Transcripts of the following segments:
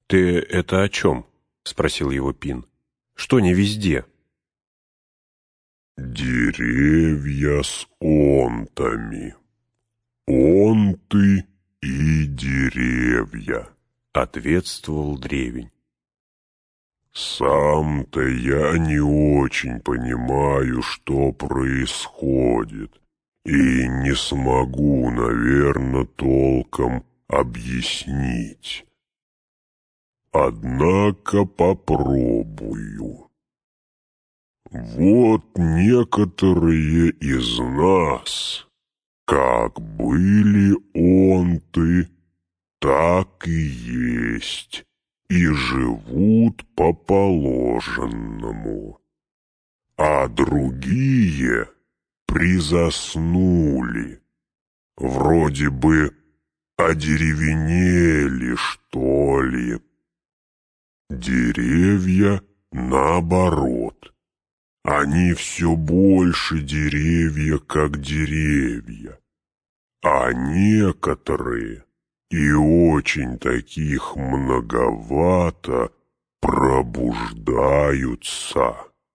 «Ты это о чем?» — спросил его Пин. «Что не везде?» «Деревья с онтами. Онты и деревья», — ответствовал древень. «Сам-то я не очень понимаю, что происходит, и не смогу, наверное, толком объяснить. Однако попробую. Вот некоторые из нас, как были онты, так и есть, и живут по положенному, а другие призаснули, вроде бы одеревенели, что ли. Деревья наоборот. Они все больше деревья, как деревья, а некоторые, и очень таких многовато, пробуждаются.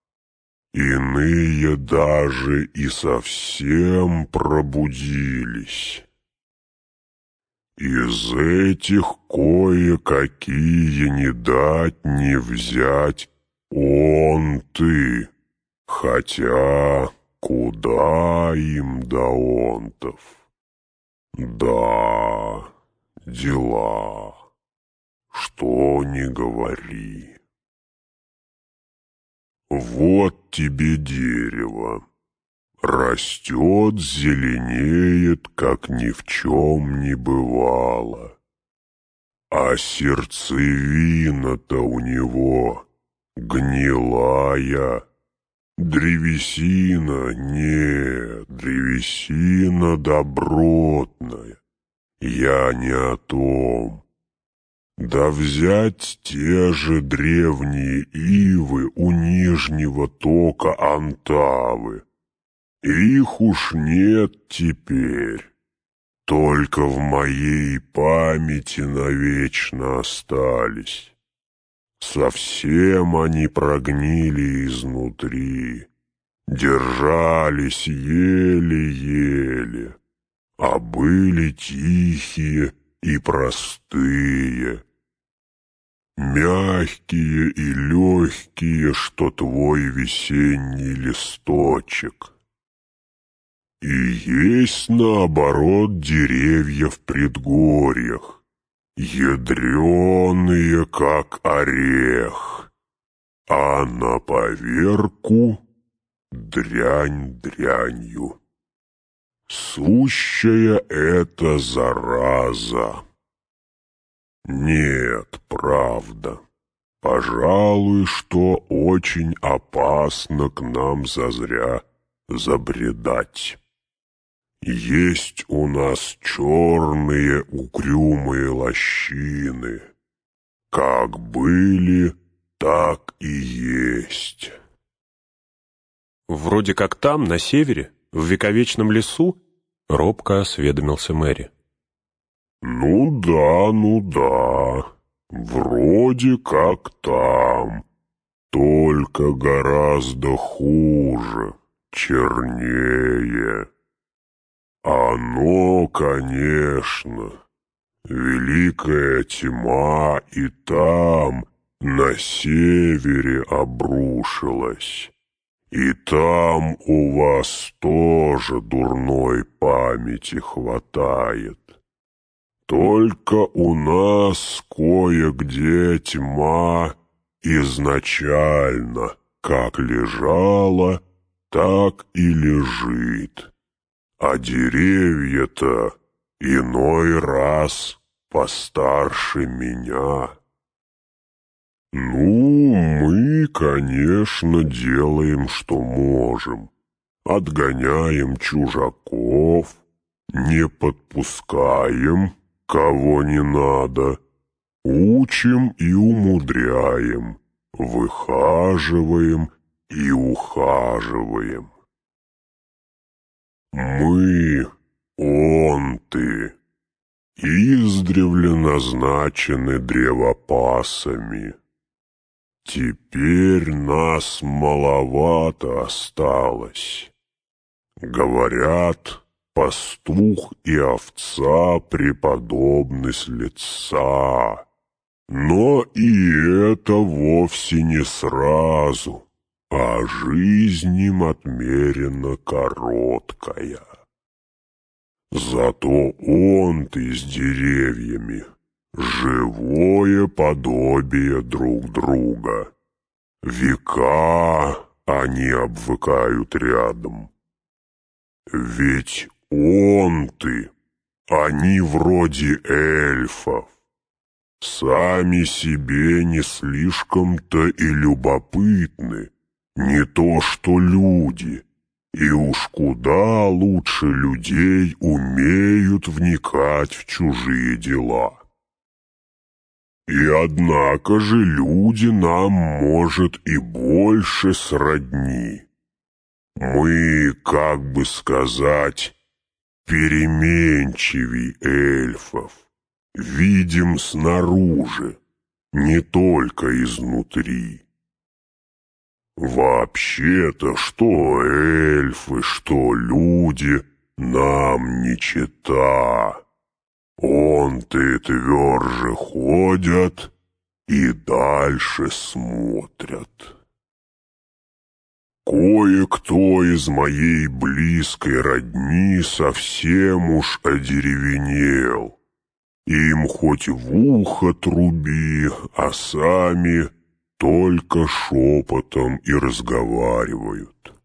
Иные даже и совсем пробудились. Из этих кое-какие не дать не взять онты, хотя куда им до онтов? Да, дела, что ни говори. Вот тебе дерево. Растет, зеленеет, как ни в чем не бывало. А сердцевина-то у него гнилая. Древесина, нет, древесина добротная. Я не о том. Да взять те же древние ивы у нижнего тока Антавы. Их уж нет теперь, только в моей памяти навечно остались. Совсем они прогнили изнутри, держались еле-еле, а были тихие и простые, мягкие и легкие, что твой весенний листочек. И есть, наоборот, деревья в предгорьях, ядреные, как орех, а на поверку дрянь дрянью. Сущая это зараза. Нет, правда, пожалуй, что очень опасно к нам зазря забредать. Есть у нас черные угрюмые лощины. Как были, так и есть. «Вроде как там, на севере, в вековечном лесу?» — робко осведомился Мэри. Ну да, вроде как там, только гораздо хуже, чернее. Оно, конечно, великая тьма и там, на севере, обрушилась. И там у вас тоже дурной памяти хватает. Только у нас кое-где тьма изначально как лежала, так и лежит. А деревья-то иной раз постарше меня. Ну, мы, конечно, делаем, что можем. Отгоняем чужаков, не подпускаем, кого не надо, учим и умудряем, выхаживаем и ухаживаем. Мы, онты, издревле назначены древопасами. Теперь нас маловато осталось. Говорят, пастух и овца преподобны с лица, но и это вовсе не сразу, а жизнь им отмерена короткая. Зато он-ты с деревьями живое подобие друг друга. Века они обвыкают рядом. Ведь он-ты, они вроде эльфов, сами себе не слишком-то и любопытны, не то что люди, и уж куда лучше людей умеют вникать в чужие дела. И однако же люди нам, может, и больше сродни. Мы, как бы сказать, переменчивей эльфов, видим снаружи, не только изнутри. Вообще-то, что эльфы, что люди, нам не чета. Он-то тверже ходят и дальше смотрят. Кое-кто из моей близкой родни совсем уж одеревенел. Им хоть в ухо труби, а сами только шепотом и разговаривают.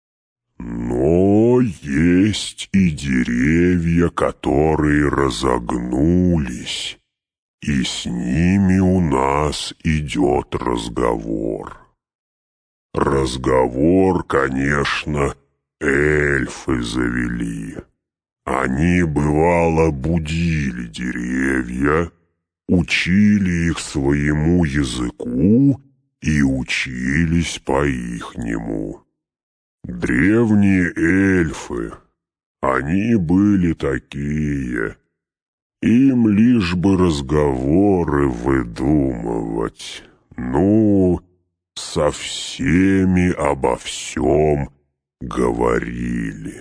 Но есть и деревья, которые разогнулись, и с ними у нас идет разговор. Разговор, конечно, эльфы завели. Они, бывало, будили деревья, учили их своему языку и учились по-ихнему. Древние эльфы, они были такие. Им лишь бы разговоры выдумывать. Ну, со всеми обо всем говорили.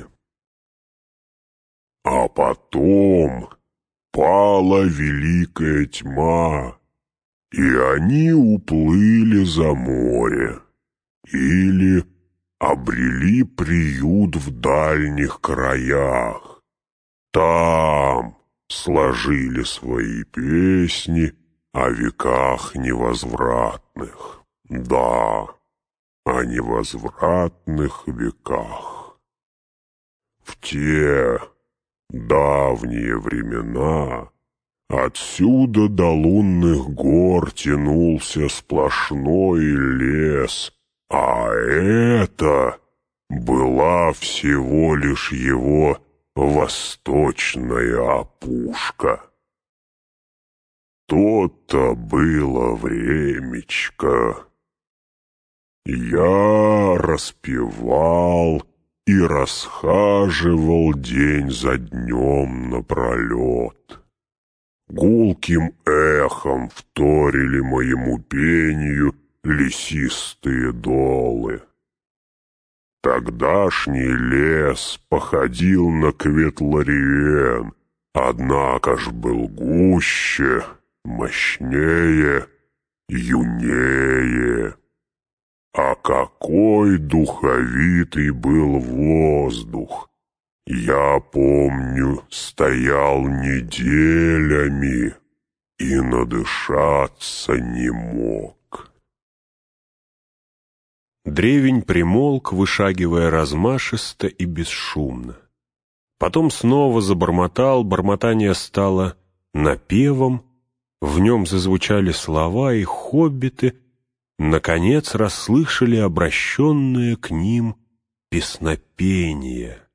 А потом пала великая тьма, и они уплыли за море или обрели приют в дальних краях. Там сложили свои песни о веках невозвратных. Да, о невозвратных веках. В те давние времена отсюда до лунных гор тянулся сплошной лес, а это была всего лишь его восточная опушка. То-то было времечко. Я распевал и расхаживал день за днем напролет. Гулким эхом вторили моему пению лесистые долы. Тогдашний лес походил на Кветлариен, однако ж был гуще, мощнее, юнее. А какой духовитый был воздух! Я помню, стоял неделями и надышаться не мог. Древень примолк, вышагивая размашисто и бесшумно. Потом снова забормотал, бормотание стало напевом, в нем зазвучали слова, и хоббиты наконец расслышали обращенное к ним песнопение.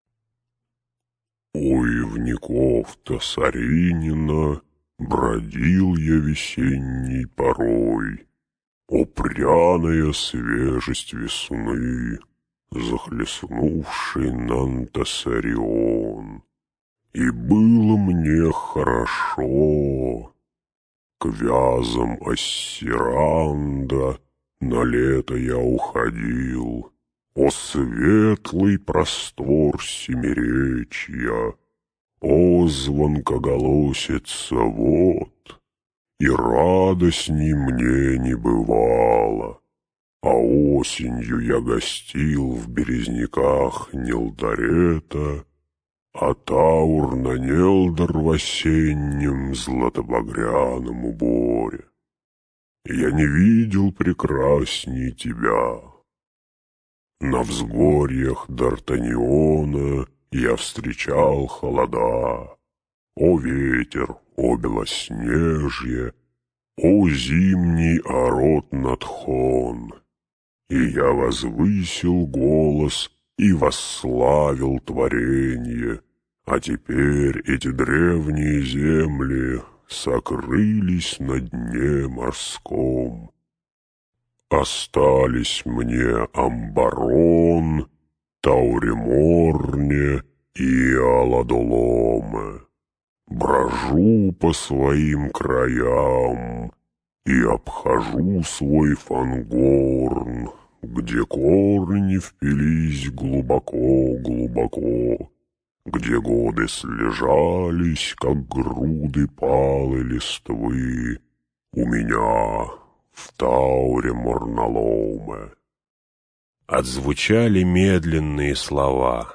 У ивников-то Саринина бродил я весенней порой. О, пряная свежесть весны, захлестнувший Нантасарион! и было мне хорошо. К вязам Ассиранда на лето я уходил. О светлый простор семиречья, о звонкоголосица вод, и радостней мне не бывало. А осенью я гостил в березняках Нилдарета, а Таур на Нелдор в осеннем златобагряном уборе. Я не видел прекрасней тебя. На взгорьях Д'Артаньона я встречал холода. О ветер, о белоснежье, о зимний орот Натхон! И я возвысил голос и восславил творенье, а теперь эти древние земли сокрылись на дне морском. Остались мне Амбарон, Тауреморне и Аладоломе. Брожу по своим краям и обхожу свой Фангорн, где корни впились глубоко-глубоко, где годы слежались, как груды палой листвы, у меня в Тауре Морналоме. Отзвучали медленные слова.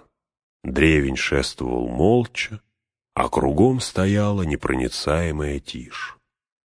Древень шествовал молча, а кругом стояла непроницаемая тишь.